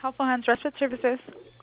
Helpful Hands Respite Services.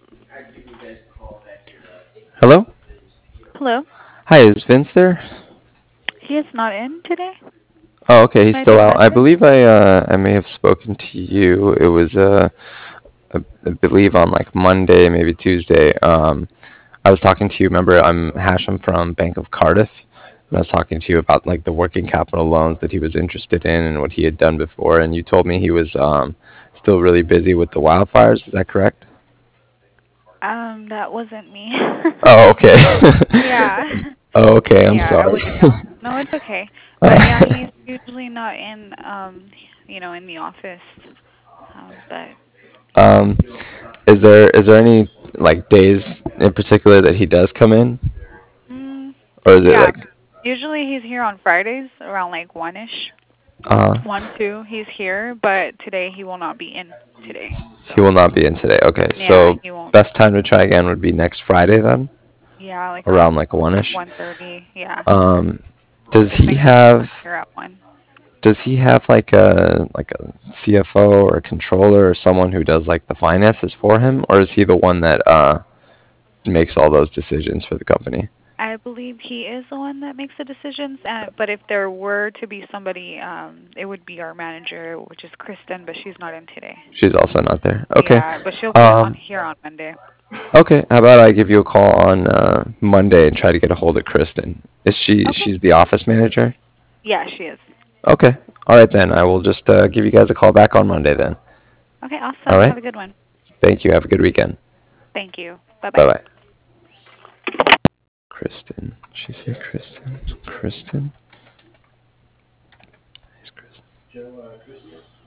Hello? Hello. Hi, is Vince there? He is not in today. Oh, okay, he's May I still take a out. I message? believe I may have spoken to you. It was I believe on like Monday, maybe Tuesday. I was talking to you. Remember, I'm Hashem from Bank of Cardiff, and I was talking to you about like the working capital loans that he was interested in and what he had done before. And you told me he was still really busy with the wildfires. Is that correct? That wasn't me. Oh, okay. Yeah. Oh, okay. I'm Yeah, I sorry. wouldn't know. No, it's okay. But yeah, he's usually not in in the office. But Um, is there any like days in particular that he does come in, mm, or is it yeah, like usually he's here on Fridays around like 1ish. uh 1, 2, he's here, but today he will not be in today. he So, will not be in today? Okay, yeah, so he won't. best time to try again would be next Friday then, Yeah, like around around like 1ish. 1:30. Yeah. Um, does Cuz he next week we're have here at 1. like a CFO or a controller or someone who does like the finances for him, or is he the one that makes all those decisions for the company? I believe he is the one that makes the decisions. But if there were to be somebody, it would be our manager, which is Kristen, but she's not in today. She's also not there. Okay. Yeah, but she'll be on Um, here on Monday. Okay, how about I give you a call on Monday and try to get a hold of Kristen? Okay. She's the office manager? Yeah, she is. Okay. All right then. I will just give you guys a call back on Monday then. Okay, All awesome. right. Have a good one. Thank you. Have a good weekend. Thank you. Bye Bye bye. bye. Kristen. She's here, Kristen. Kristen. Who's Kristen?